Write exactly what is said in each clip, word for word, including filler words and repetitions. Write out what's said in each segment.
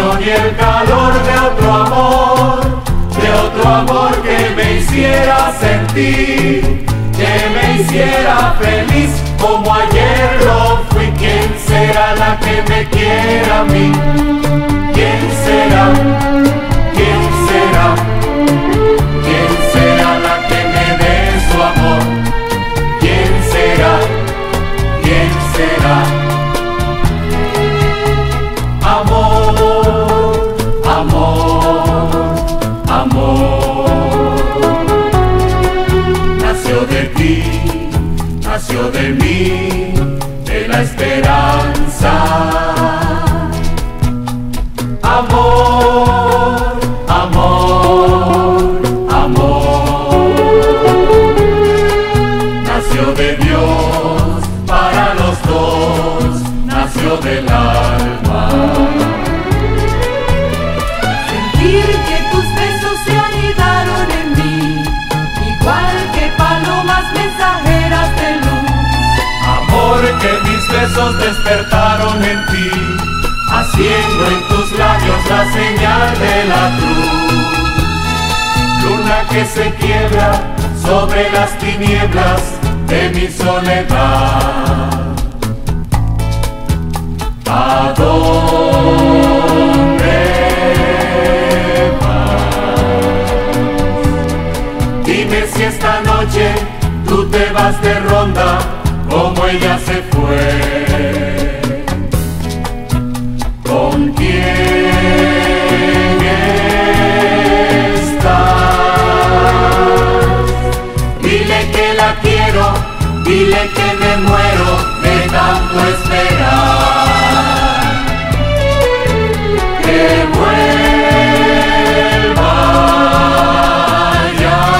ni el calor de otro amor, de otro amor que me hiciera sentir, que me hiciera feliz como ayer lo fui. ¿Quién será la que me quiera a mí? ¿Quién será? ¿Quién será? ¿Quién será la que me dé su amor? ¿Quién será? ¿Quién será? Amor, amor, amor. Nació de ti, nació de mí, de la esperanza. Amor, amor, amor. Nació de Dios para los dos, nació del alma. Sentir que tus besos se anidaron en mí, igual que palomas mensajeras de luz. Amor, que mis besos despertaron en ti, haciendo en tus labios la señal de la cruz. Luna que se quiebra sobre las tinieblas de mi soledad. ¿A dónde vas? Dime si esta noche tú te vas de ronda como ella se fue. ¿Con quién estás? Dile que la quiero, dile que me muero de tanto esperar. Que vuelva ya.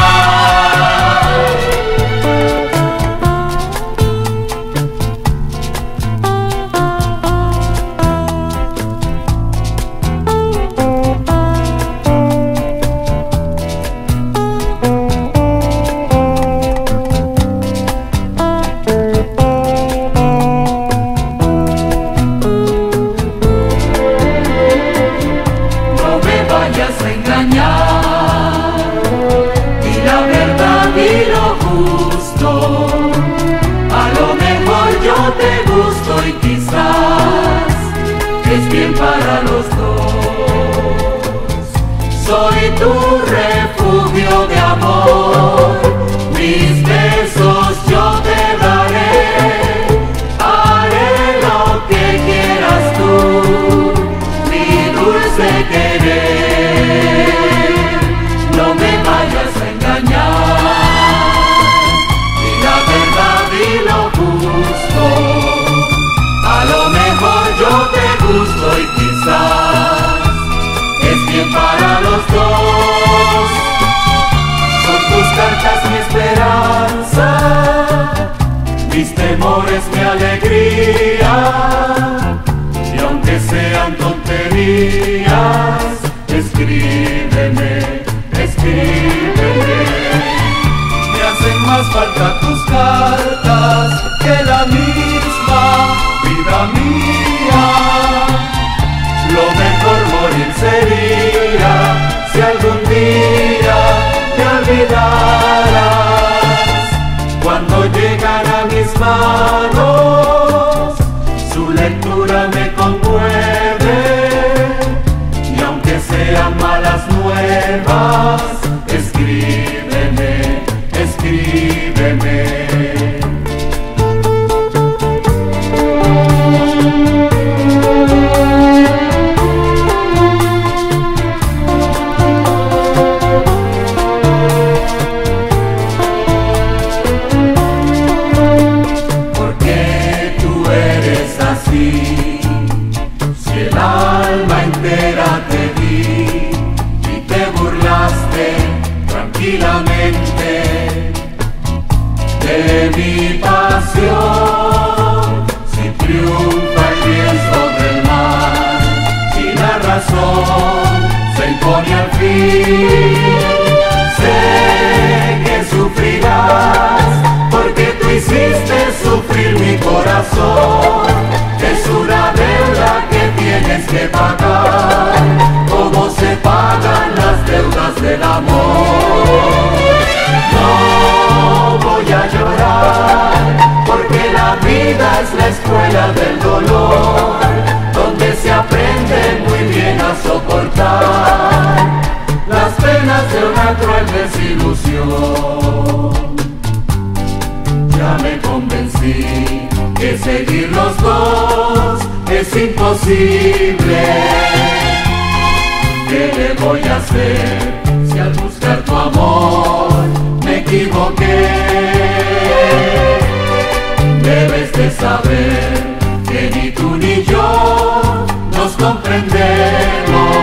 Y quizás es bien para los dos. Soy tu refugio de amor, mis besos yo te daré, haré lo que quieras tú, mi dulce querer. No me vayas a engañar, di la verdad y lo justo. A lo mejor yo te gusto y quizás es bien para los dos. Son tus cartas mi esperanza, mis temores mi alegría. Y aunque sean tonterías, escríbeme, escríbeme. Me hacen más falta tus cartas que la misma vida mía. Lo mejor morir sería si algún día te olvidaras. Cuando llegan a mis manos, su lectura me conmueve. Y aunque sean malas nuevas, escríbeme, escríbeme. Si el alma entera te di y te burlaste tranquilamente de mi pasión, si triunfa el bien sobre el mal, si la razón se impone al fin, sé que sufrirás porque tú hiciste sufrir mi corazón. Es una deuda que tienes que pagar. la escuela del dolor, donde se aprende muy bien a soportar las penas de una cruel desilusión. Ya me convencí que seguir los dos es imposible. ¿Qué le voy a hacer si al buscar tu amor me equivoqué? Debes de saber que ni tú ni yo nos comprendemos,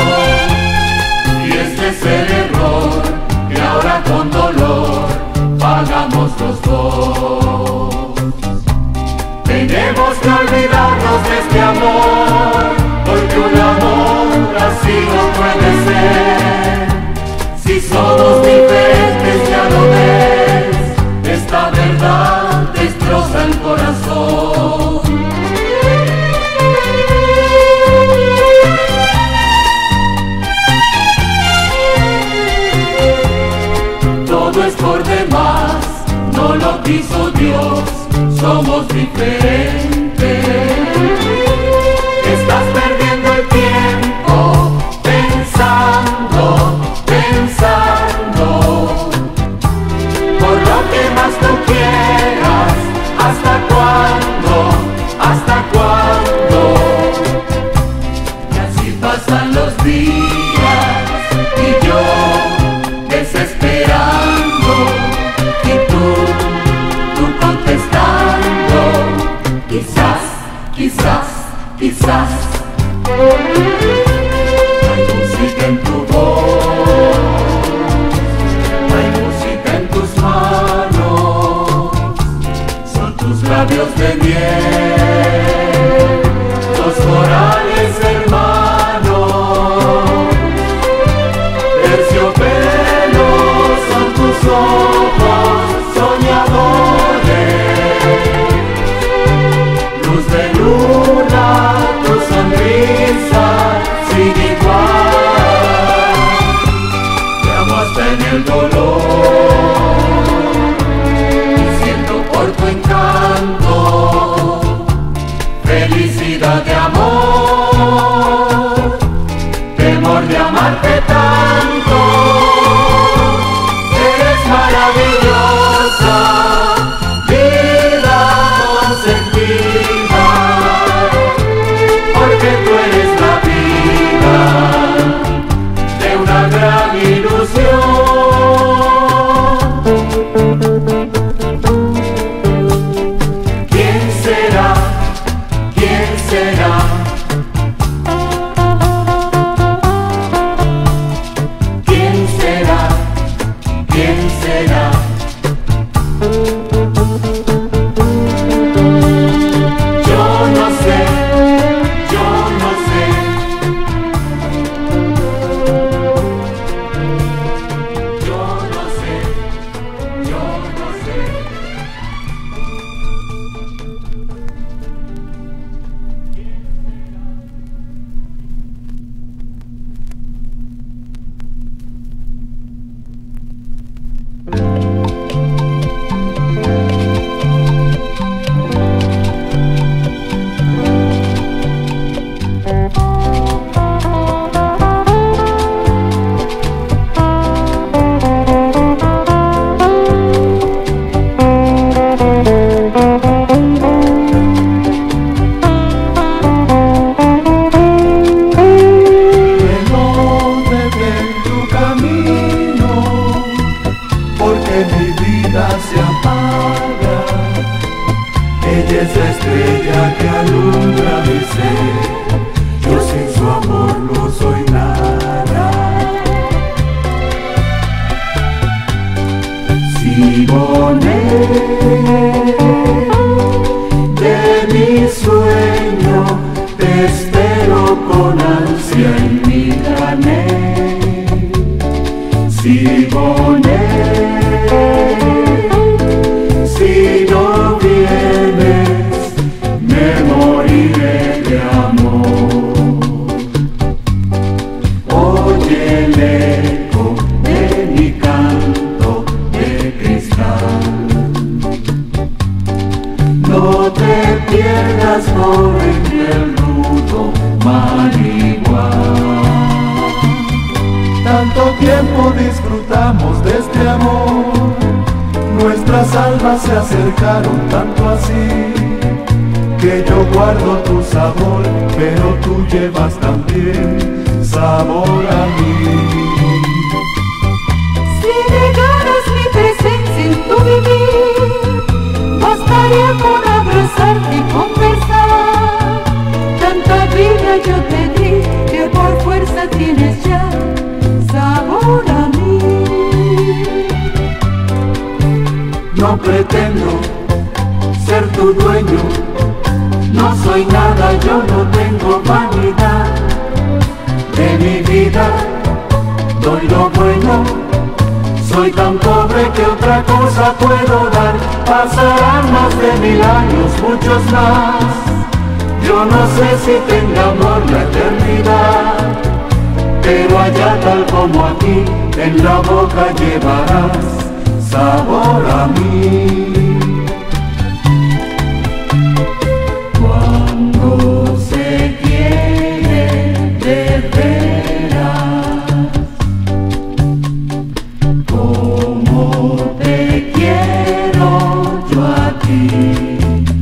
y este es el error que ahora con dolor pagamos los dos. Tenemos que olvidarnos de este amor, porque un amor así no puede ser. Si somos diferentes, ya lo ves, esta verdad destroza el corazón. Todo es por demás, no lo quiso Dios, somos diferentes. Estás perdiendo el tiempo pensando, pensando, por lo que más tú quieras. ¿Hasta cuándo? ¿Hasta cuándo? Y así pasan los días y yo desesperando, y tú, tú contestando, quizás, quizás, quizás. Hay música en tu voz, hay música en tus manos, son tus labios de miel, los corales hermanos. Terciopelo son tus ojos soñadores, luz de luna, tu sonrisa sin igual. Te amo hasta en el dolor y siento por tu encanto felicidad de amor, temor de amarte tanto. Eres maravillosa, vida consentida, porque tú eres la vida de una gran ilusión. ¿Quién será? ¿Quién será? ¿Quién será? ¿Quién será? Yo no sé, yo no sé. Yo no sé, yo no sé. Ella es la estrella que alumbra mi ser, yo sin su amor no soy nada. Simone, de mi sueño te espero con ansia en mi granel. Simone, si no vienes, me moriré de amor. Oye el eco de mi canto de cristal, no te tiempo disfrutamos de este amor. Nuestras almas se acercaron tanto así, que yo guardo tu sabor, pero tú llevas también sabor a mí. Si negaras mi presencia en tu vivir, bastaría con abrazarte y conversar. Tanta vida yo te di, que por fuerza tienes ya sabor a mí. No pretendo ser tu dueño, no soy nada, yo no tengo vanidad. De mi vida doy lo bueno, soy tan pobre que otra cosa puedo dar. Pasarán más de mil años, muchos más, yo no sé si tenga amor la eternidad. Pero allá tal como aquí, en la boca llevarás sabor a mí. Cuando se quiere de veras, como te quiero yo a ti,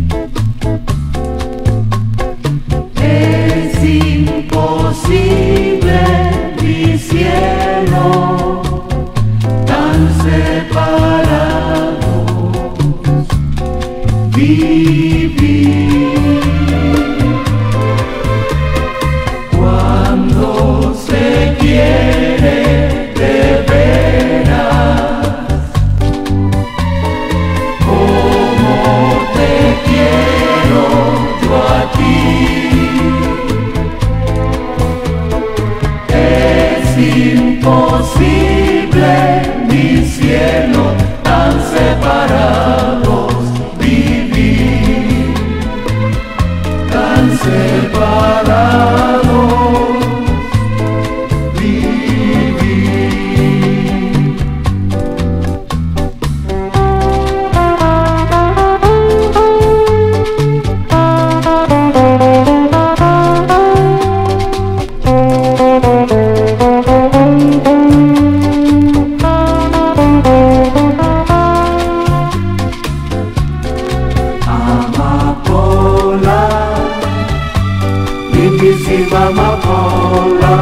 es imposible mi cielo tan separados vivir. Cuando se quiere de veras, como te quiero yo a ti, es imposible mi cielo tan separados vivir, tan separados vivir. Amapola, lindísima amapola,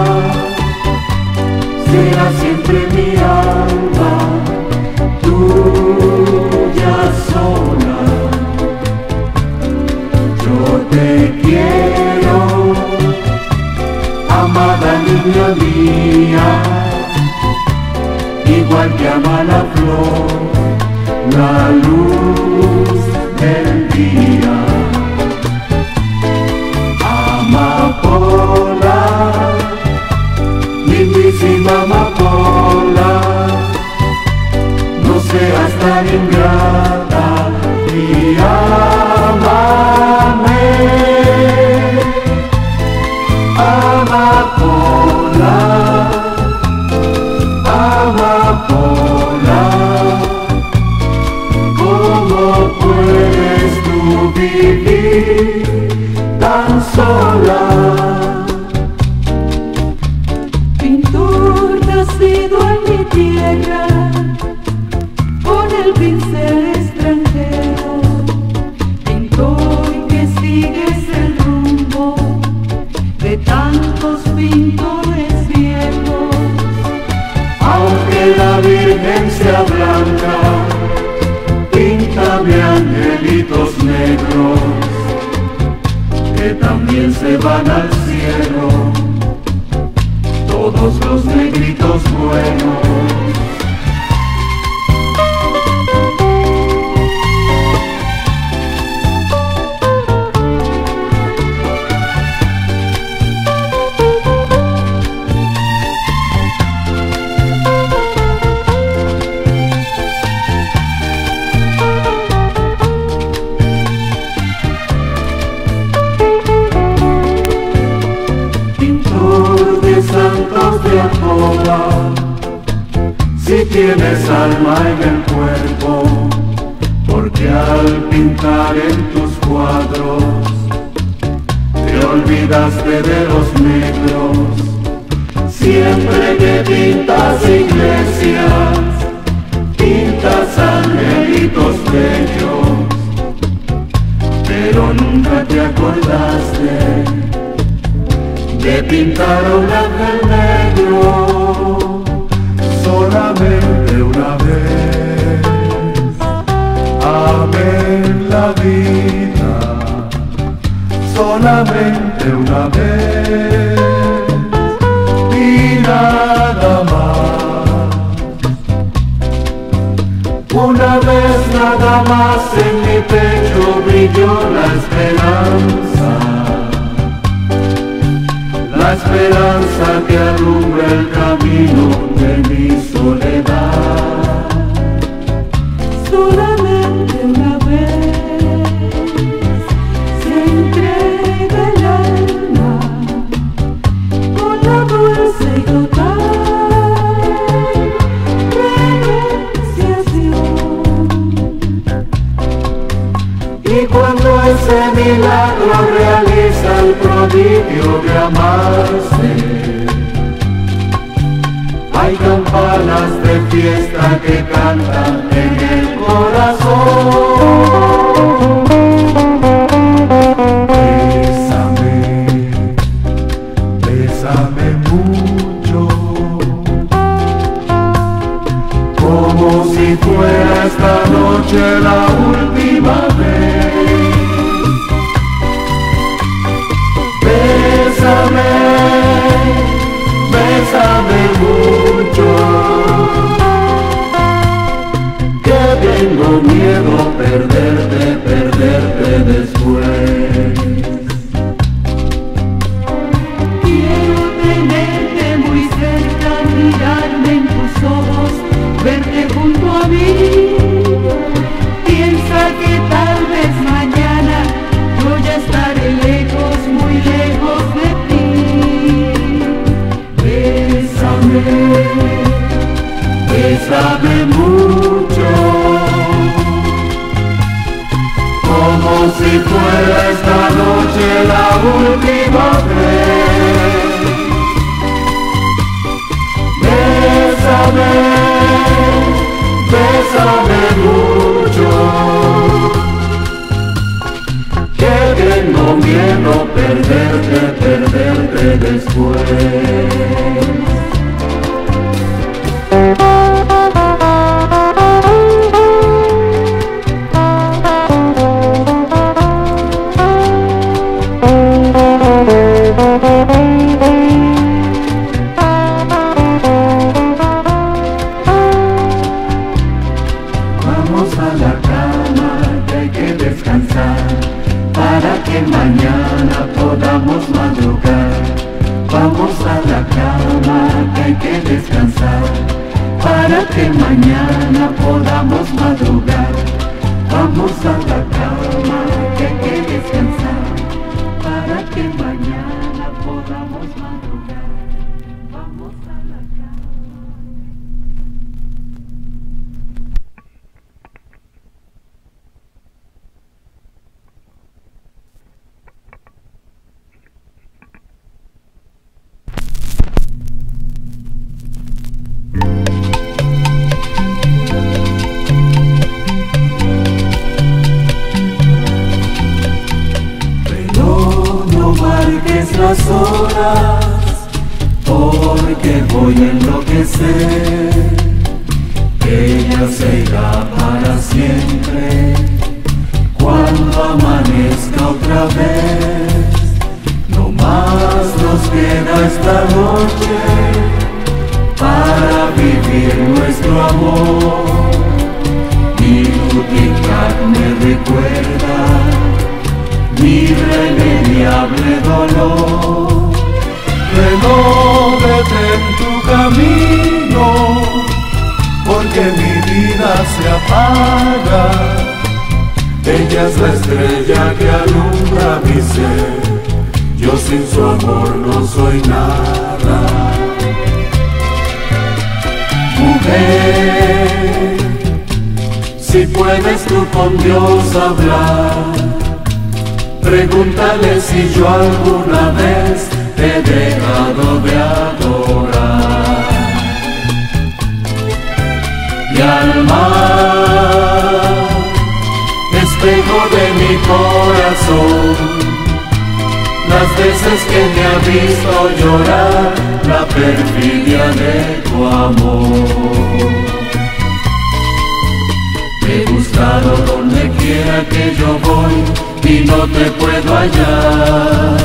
será siempre mi alma, tuya sola. Yo te quiero, amada niña mía, igual que ama la flor, la luz del día. Amapola, lindísima amapola, no seas tan ingrata y ámame. Amapola, amapola, ¿cómo puedes tú vivir tan sola? Pintor nacido en mi tierra, con el pincel extranjero, pintor que sigues el rumbo de tantos pintores viejos. Aunque la Virgen sea blanca, píntame angelitos negros, que también se van al cielo, todos los negritos buenos. Si tienes alma en el cuerpo, porque al pintar en tus cuadros te olvidaste de los negros, siempre que pintas iglesias, pintas angelitos bellos, pero nunca te acordaste de pintar un ángel negro. Solamente una vez amé la vida, solamente una vez y nada más. Una vez nada más en mi pecho brilló la esperanza, la esperanza que alumbra el camino de mi soledad. Solamente una vez se entrega el alma con la dulce y total renunciación. Y cuando ese milagro realiza el prodigio de amarse, hay campanas de fiesta que cantan en el corazón. Bésame, bésame mucho, como si fuera esta noche la última vez. Bésame, bésame mucho, que tengo miedo perderte, perderte después. Quiero tenerte muy cerca, mirarme en tus ojos, verte junto a mí. Piensa que tal vez mañana yo ya estaré lejos, muy lejos de ti. Bésame, bésame mucho, como si fuera esta noche la última vez. Bésame, bésame mucho, que tengo miedo perderte, perderte después. Vamos a la cama, que hay que descansar, para que mañana podamos madrugar. Vamos a la cama, que hay que descansar, para que mañana podamos madrugar. Vamos a la cama, que hay que descansar, para que mañana podamos madrugar. Vamos a la cama. Las horas, porque voy a enloquecer. Ella se irá para siempre cuando amanezca otra vez. No más nos queda esta noche para vivir nuestro amor. Mi Luticat me recuerda mi irremediable dolor. Renóvete en tu camino, porque mi vida se apaga. Ella es la estrella que alumbra mi ser, yo sin su amor no soy nada. Mujer, si puedes tú con Dios hablar, pregúntale si yo alguna vez te he dejado de adorar. de mi corazón, las veces que me ha visto llorar la perfidia de tu amor. Te he buscado donde quiera que yo voy y no te puedo hallar.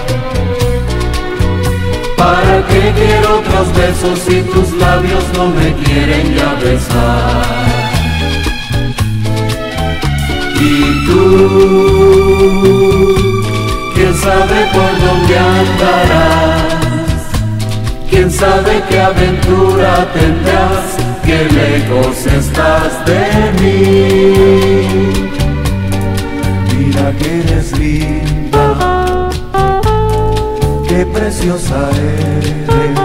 ¿Para qué quiero otros besos si tus labios no me quieren ya besar? Y tú, quién sabe por dónde andarás, quién sabe qué aventura tendrás, qué lejos estás de mí. Mira que eres linda, qué preciosa eres.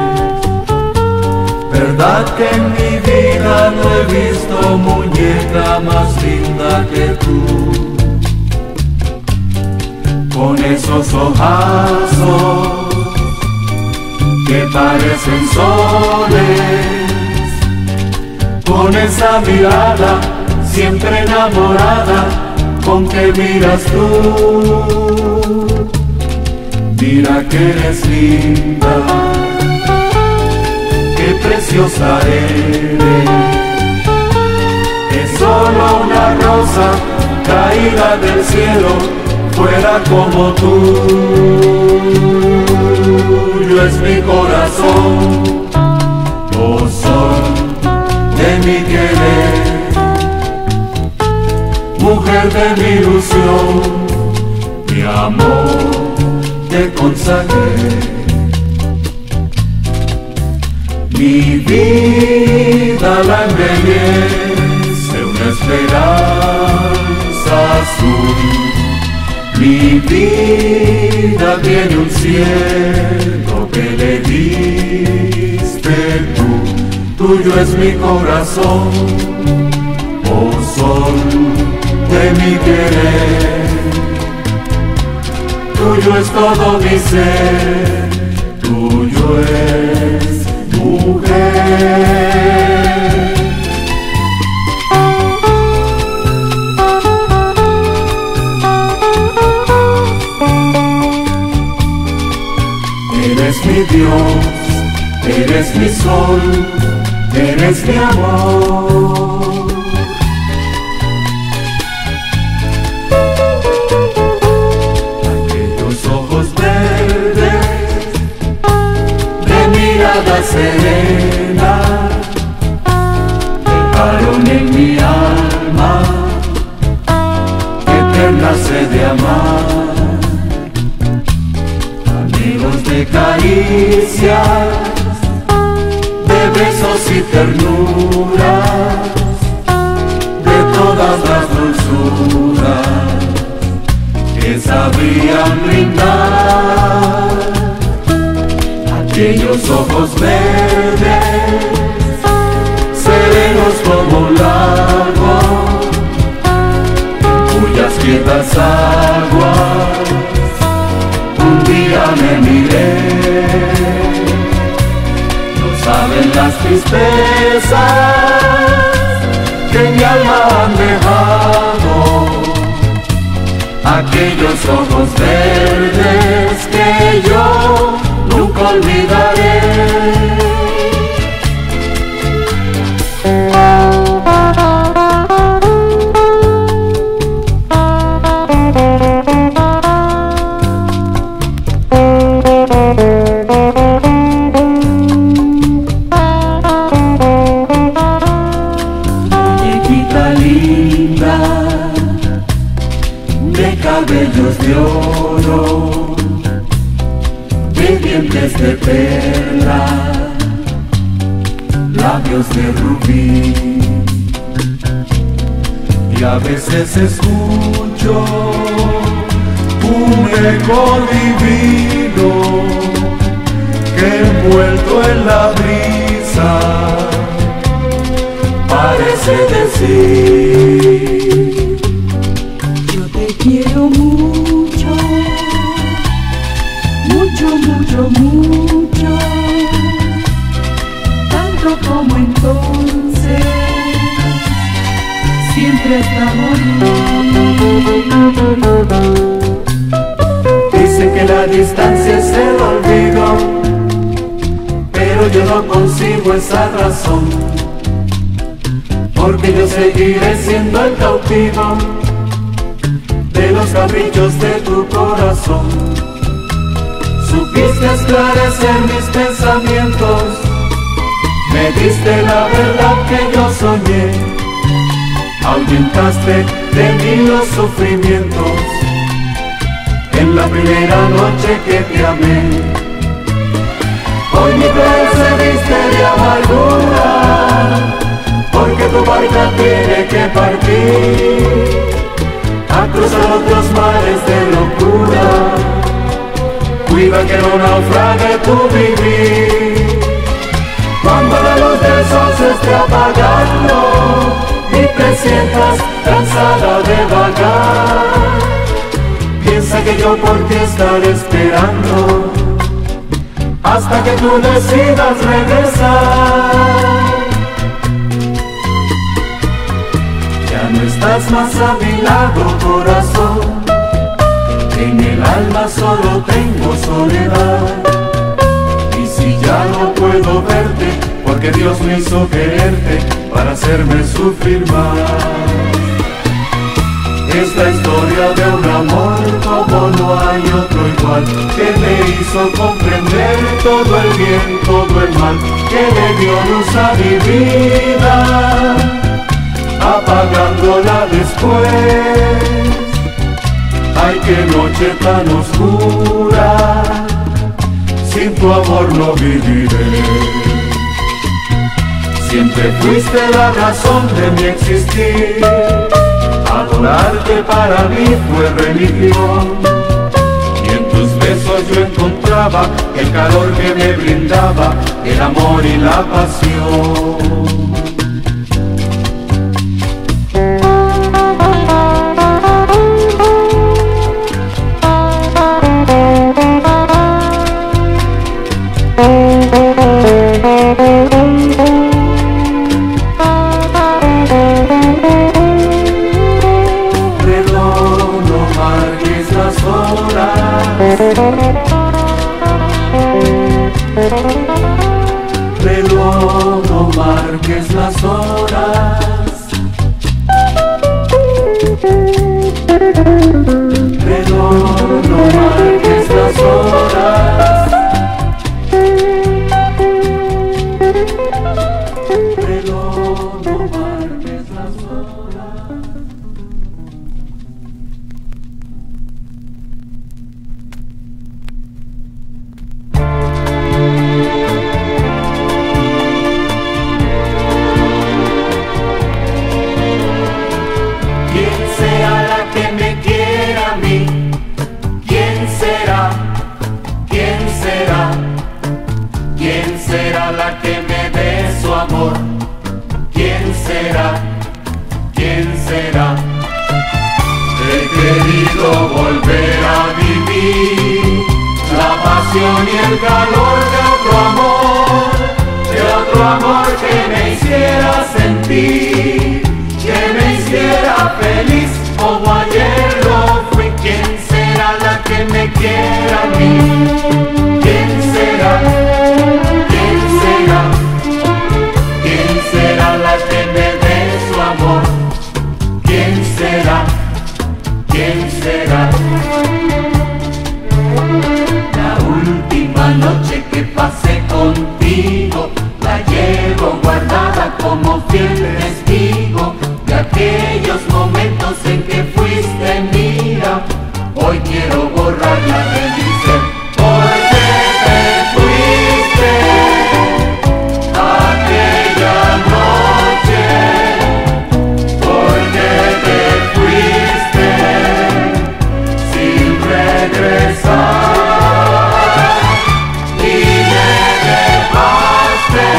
Verdad que en mi vida no he visto muñeca más linda que tú. Con esos ojazos que parecen soles, con esa mirada siempre enamorada con que miras tú. Mira que eres linda, qué preciosa eres. Es solo una rosa caída del cielo, fuera como tú. Tuyo es mi corazón, oh sol de mi querer, mujer de mi ilusión, mi amor te consagré. Mi vida la embellece una esperanza azul. Mi vida tiene un cielo que le diste tú. Tuyo es mi corazón, oh sol de mi querer. Tuyo es todo mi ser, tuyo es mujer. Eres mi Dios, eres mi sol, eres mi amor. Aquellos ojos verdes de mirada serena dejaron en mi alma eterna sed de amar. De caricias, de besos y ternuras, de todas las dulzuras que sabrían brindar. Aquellos ojos verdes, serenos como un lago, cuyas quietas aguas un día me miré. No saben las tristezas que mi alma han dejado, aquellos ojos verdes que yo nunca olvidaré. Cabellos de oro, de dientes de perla, labios de rubí. Y a veces escucho un eco divino que envuelto en la brisa parece decir: quiero mucho, mucho, mucho, mucho, tanto como entonces, siempre hasta morir. Dicen que la distancia es el olvido, pero yo no consigo esa razón, porque yo seguiré siendo el cautivo de los caprichos de tu corazón. Supiste esclarecer mis pensamientos, me diste la verdad que yo soñé, ahuyentaste de mí los sufrimientos en la primera noche que te amé. Hoy mi piel se viste de amargura, porque tu barca tiene que partir a cruzar otros mares de locura. Cuida que no naufrague tu vivir. Cuando la luz del sol se esté apagando y te sientas cansada de vagar, piensa que yo por ti estaré esperando hasta que tú decidas regresar. Ya no estás más a mi lado, corazón, en el alma solo tengo soledad. Y si ya no puedo verte, porque Dios me hizo quererte para hacerme sufrir más. Esta historia de un amor como no hay otro igual, que me hizo comprender todo el bien, todo el mal, que le dio luz a mi vida, apagándola después. Ay, qué noche tan oscura, sin tu amor no viviré. Siempre fuiste la razón de mi existir, adorarte para mí fue religión, y en tus besos yo encontraba el calor que me brindaba el amor y la pasión. Reloj, no marques las horas. Reloj, no marques las horas. Reloj, no marques las horas. ¿Quién será la que me dé su amor? ¿Quién será? ¿Quién será? He querido volver a vivir la pasión y el calor de otro amor, de otro amor que me hiciera sentir, que me hiciera feliz como ayer lo fui. ¿Quién será la que me quiera a mí? ¿Quién será? ¿Quién será? ¿Quién será la que me dé su amor? ¿Quién será? ¿Quién será? La última noche que pasé contigo la llevo guardada como fiel testigo de aquellos momentos en que fuiste mía. Hoy quiero borrarla de mi ser, porque te fuiste aquella noche, porque te fuiste sin regresar y me dejaste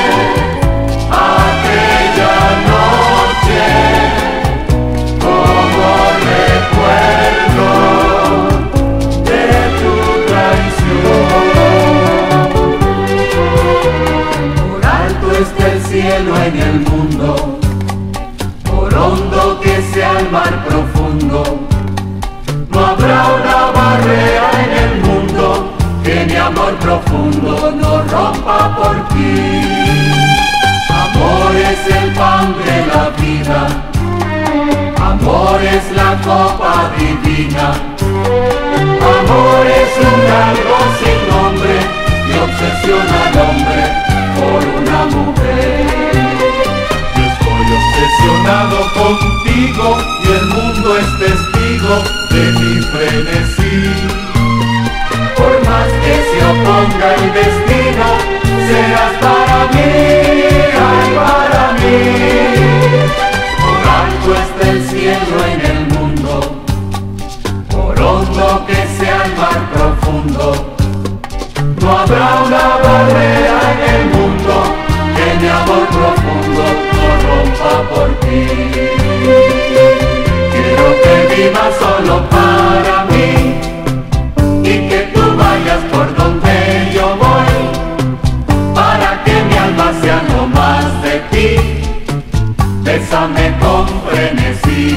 aquella noche como recuerdo de tu traición. Por alto está el cielo en el mundo, por hondo que sea el mar profundo, amor profundo no rompa por ti. Amor es el pan de la vida, amor es la copa divina, amor es un algo sin nombre que obsesiona al hombre por una mujer. Yo estoy obsesionado contigo y el mundo es testigo de mi frenesí. Por más que se oponga el destino, serás para mí, ay, para mí. Por alto está el cielo en el mundo, por hondo que sea el mar profundo, no habrá una barrera en el mundo que mi amor profundo no rompa por ti. Quiero que vivas solo para mí y que tú vayas por donde yo voy, para que mi alma sea no más de ti. Bésame con frenesí,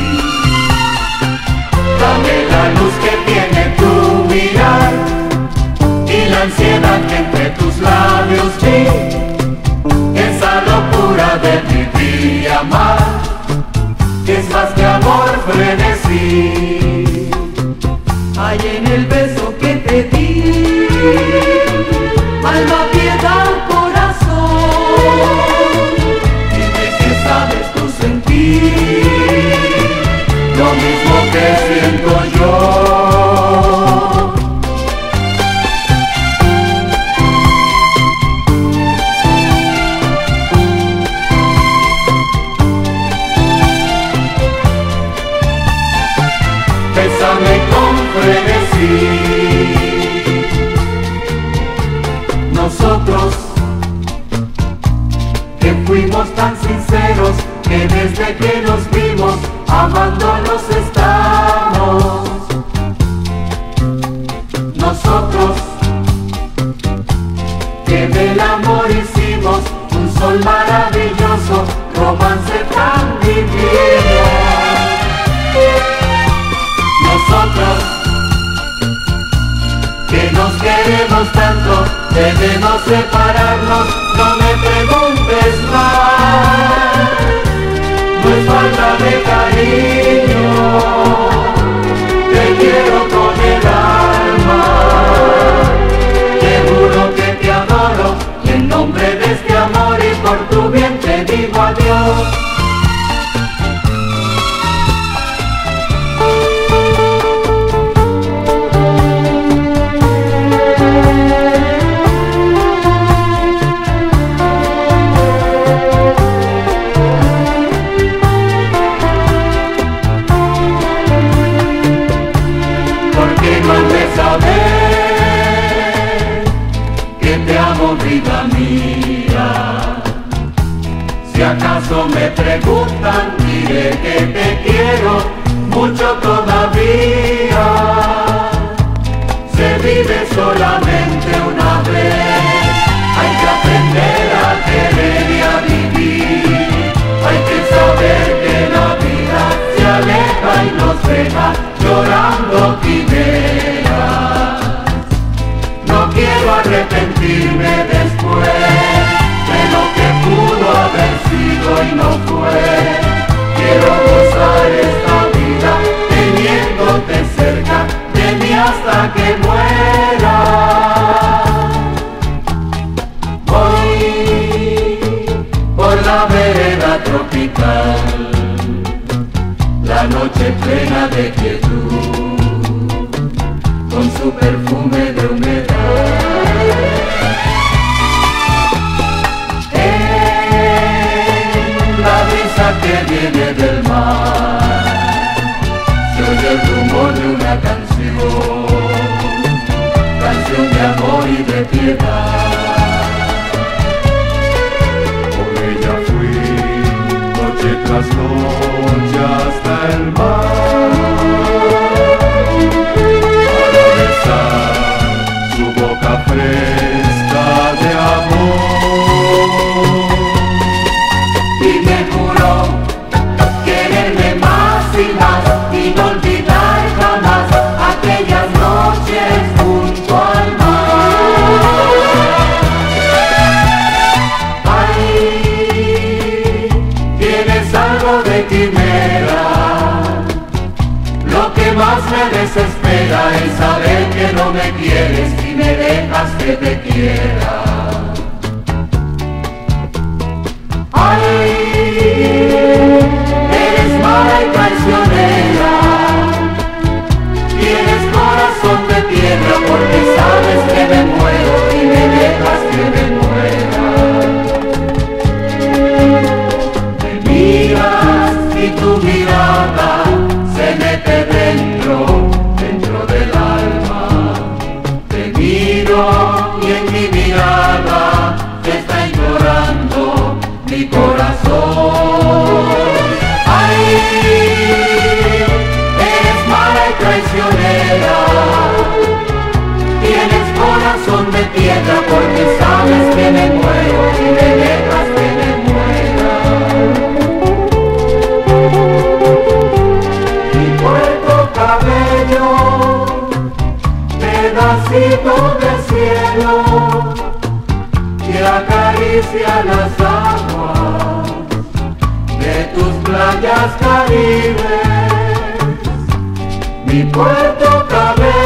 dame la luz que tiene tu mirar y la ansiedad que entre tus labios vi, esa locura de vivir y amar, que es más que amor frenesí. Hay en el beso que te di, alma, piedad, corazón, dime que sabes tú sentir lo mismo que siento yo. Bésame con frenesí. Nosotros que fuimos tan sinceros, que desde que nos vimos amándonos estamos. Nosotros que del amor hicimos un sol maravilloso, romance tan divino. Nosotros que nos queremos tanto, debemos separarnos, no me preguntes más. No es falta de cariño, te quiero con el alma. Te juro que te adoro y en nombre de este amor y por tu bien te digo adiós. Vida mía, si acaso me preguntan, diré que te quiero mucho todavía. Se vive solamente una vez, hay que aprender a querer y a vivir. Hay que saber que la vida se aleja y nos deja llorando quimeras. No quiero arrepentirme después de lo que pudo haber sido y no fue. Quiero gozar esta vida teniéndote cerca de mí hasta que muera. Voy por la vereda tropical, la noche plena de quietud, con su perfume de humedad. En la brisa que viene del mar, se oye el rumor de una canción, canción de amor y de piedad. Por ella fui noche tras noche hasta el mar, su boca fresca de amor, y me juró quiera. Ay, eres mala y traicionera, tienes corazón de piedra porque sabes que me muero y me dejas que me muera. Me miras y tu mirada se mete dentro, dentro del alma. Te miro y en mi mirada te está implorando mi corazón. Ay, eres mala y traicionera, tienes corazón de piedra porque sabes que me muero y me dejas que me muera. Mi puerto cabello, pedacito de cielo que acaricia las aguas de tus playas caribes. Mi puerto cabello,